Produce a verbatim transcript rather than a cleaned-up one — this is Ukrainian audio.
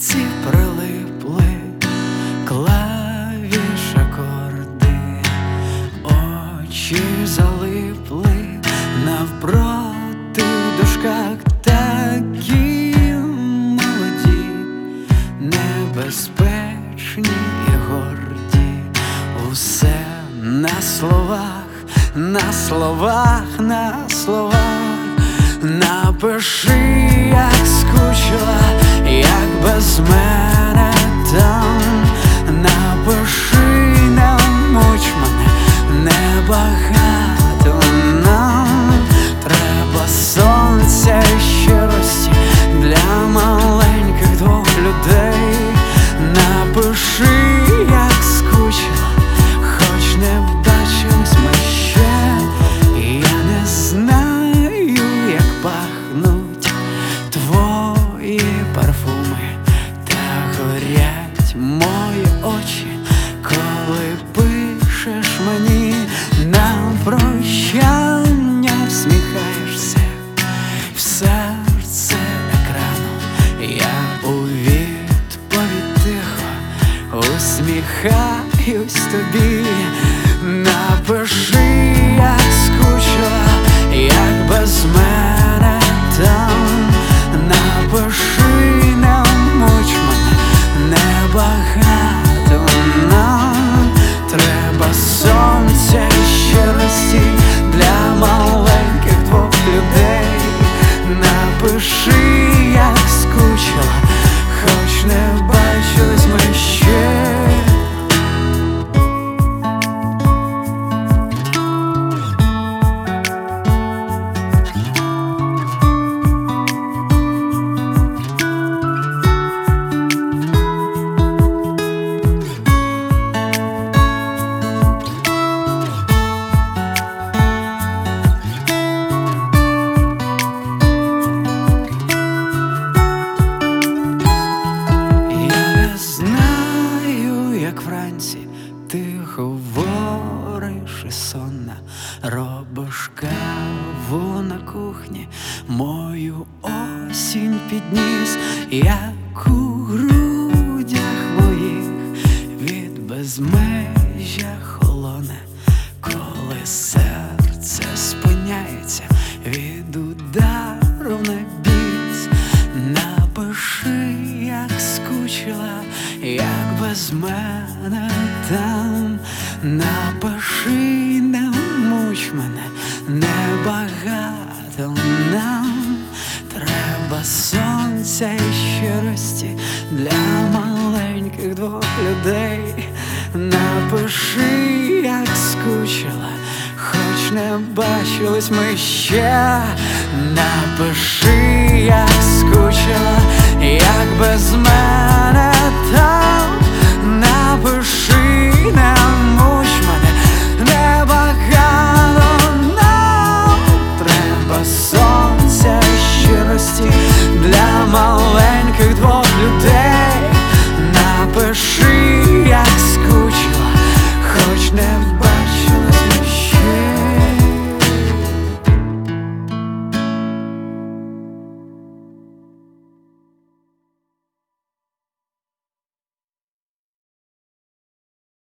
серці прилипли клавіш акорди, очі залипли навпроти дужках, такі молоді, небезпечні і горді. Усе на словах, на словах, на словах. Напиши, як скучила, як без мене там. Напиши, не муч мене, небагато нам. Треба сонця і щирості для маленьких двох людей. Напиши, як скучила, хоч не бачимось ми ще. Я не знаю, як пахнуть твої парфуми, та горять мої очі, коли пишеш мені на прощання, всміхаєшся в серце екрану. Я у відповідь тихо усміхаюсь тобі. Напиши, як скучила, як без мене там. Напиши, не муч мене, небагато нам. Треба сонця і щирості для маленьких двох людей. Напиши, як скучила, хоч не бачились ми ще. Як вранці ти говориш і сонна, робиш каву на кухні, мою осінь підніс, як у грудях моїх від безмежжя холоне, коли серце спиняється від удару на біс. Напиши, як скучила, як без мене там. Напиши, не муч мене, небагато нам. Треба сонця і щирості для маленьких двох людей. Напиши, як скучила, хоч не бачились ми ще. Напиши,